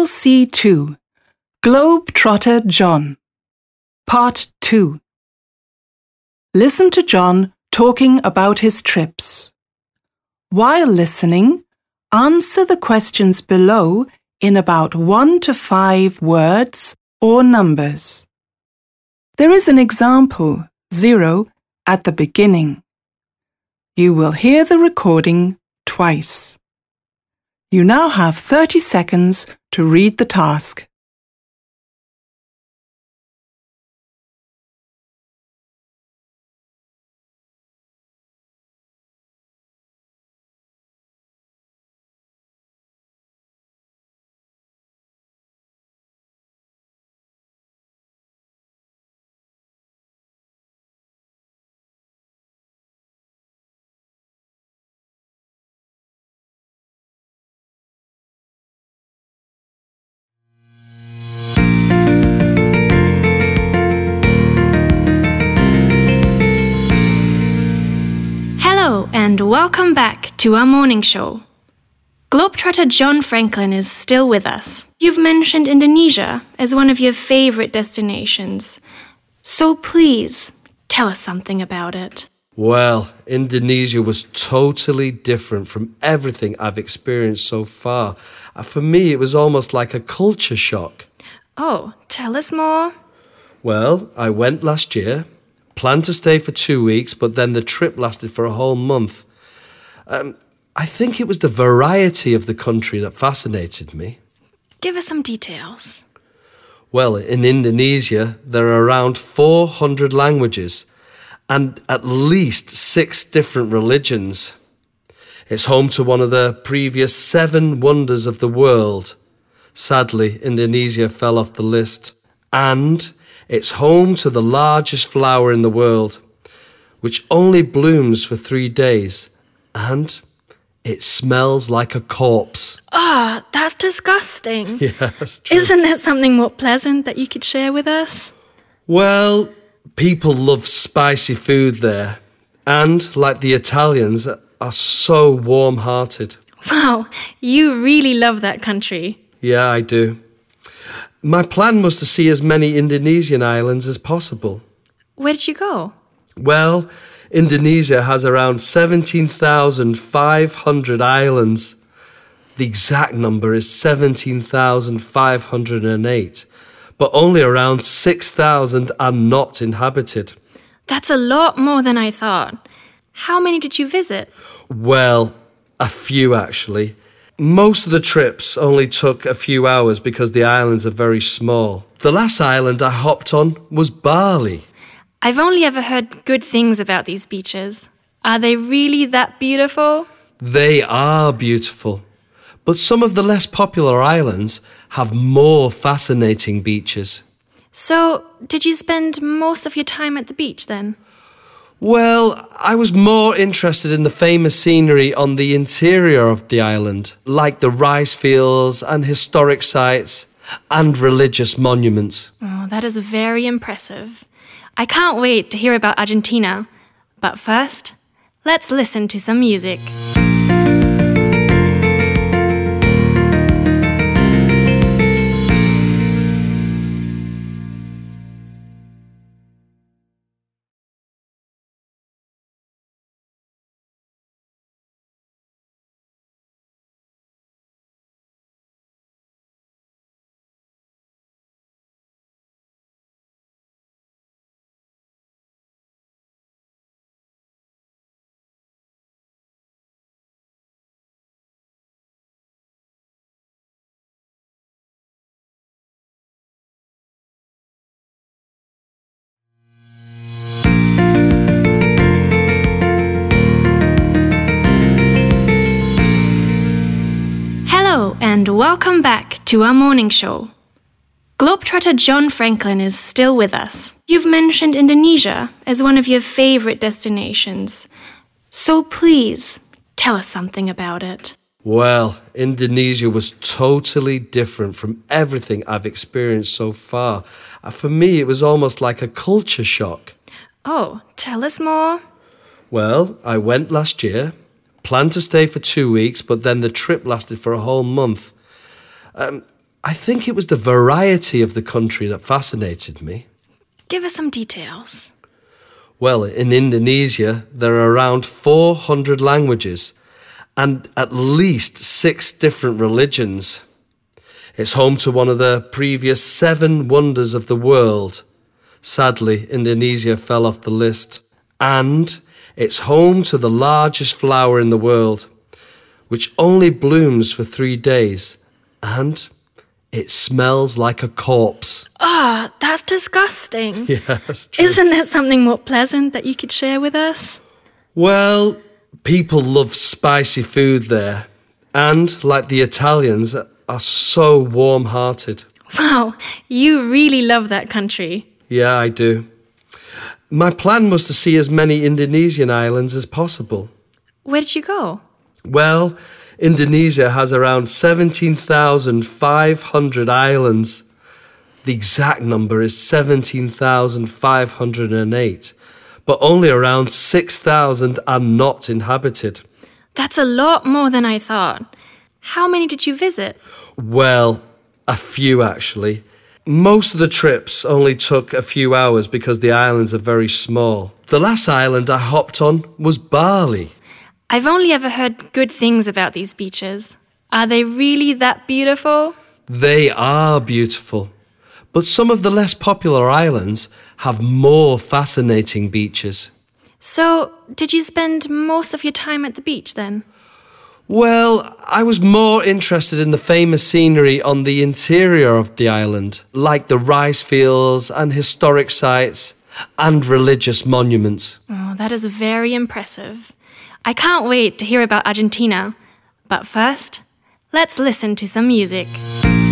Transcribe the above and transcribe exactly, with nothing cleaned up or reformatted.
L C two, Globetrotter John. Part two. Listen to John talking about his trips. While listening, answer the questions below in about one to five words or numbers. There is an example, zero, at the beginning. You will hear the recording twice. You now have thirty seconds to read the task. Hello and welcome back to our morning show. Globetrotter John Franklin is still with us. You've mentioned Indonesia as one of your favorite destinations. So please, tell us something about it. Well, Indonesia was totally different from everything I've experienced so far. Uh, For me, it was almost like a culture shock. Oh, tell us more. Well, I went last year, planned to stay for two weeks, but then the trip lasted for a whole month. Um, I think it was the variety of the country that fascinated me. Give us some details. Well, in Indonesia, there are around four hundred languages and at least six different religions. It's home to one of the previous seven wonders of the world. Sadly, Indonesia fell off the list. And it's home to the largest flower in the world, which only blooms for three days. And it smells like a corpse. Ah, oh, that's disgusting. Yeah, that's true. Isn't there something more pleasant that you could share with us? Well, people love spicy food there. And, like the Italians, are so warm-hearted. Wow, you really love that country. Yeah, I do. My plan was to see as many Indonesian islands as possible. Where did you go? Well, Indonesia has around seventeen thousand five hundred islands. The exact number is seventeen thousand five hundred eight, but only around six thousand are not inhabited. That's a lot more than I thought. How many did you visit? Well, a few actually. Most of the trips only took a few hours because the islands are very small. The last island I hopped on was Bali. I've only ever heard good things about these beaches. Are they really that beautiful? They are beautiful, but some of the less popular islands have more fascinating beaches. So, did you spend most of your time at the beach then? Well, I was more interested in the famous scenery on the interior of the island, like the rice fields and historic sites and religious monuments. Oh, that is very impressive. I can't wait to hear about Argentina. But first, let's listen to some music. And welcome back to our morning show. Globetrotter John Franklin is still with us. You've mentioned Indonesia as one of your favorite destinations. So please, tell us something about it. Well, Indonesia was totally different from everything I've experienced so far. Uh, For me, it was almost like a culture shock. Oh, tell us more. Well, I went last year, planned to stay for two weeks, but then the trip lasted for a whole month. Um, I think it was the variety of the country that fascinated me. Give us some details. Well, in Indonesia, there are around four hundred languages and at least six different religions. It's home to one of the previous seven wonders of the world. Sadly, Indonesia fell off the list. And it's home to the largest flower in the world, which only blooms for three days. And it smells like a corpse. Ah, oh, that's disgusting. Yeah, that's true. Isn't there something more pleasant that you could share with us? Well, people love spicy food there. And, like the Italians, are so warm-hearted. Wow, you really love that country. Yeah, I do. My plan was to see as many Indonesian islands as possible. Where did you go? Well, Indonesia has around seventeen thousand five hundred islands. The exact number is seventeen thousand five hundred eight, but only around six thousand are not inhabited. That's a lot more than I thought. How many did you visit? Well, a few actually. Most of the trips only took a few hours because the islands are very small. The last island I hopped on was Bali. I've only ever heard good things about these beaches. Are they really that beautiful? They are beautiful. But some of the less popular islands have more fascinating beaches. So, did you spend most of your time at the beach then? Well, I was more interested in the famous scenery on the interior of the island, like the rice fields and historic sites and religious monuments. Oh, that is very impressive. I can't wait to hear about Argentina. But first, let's listen to some music.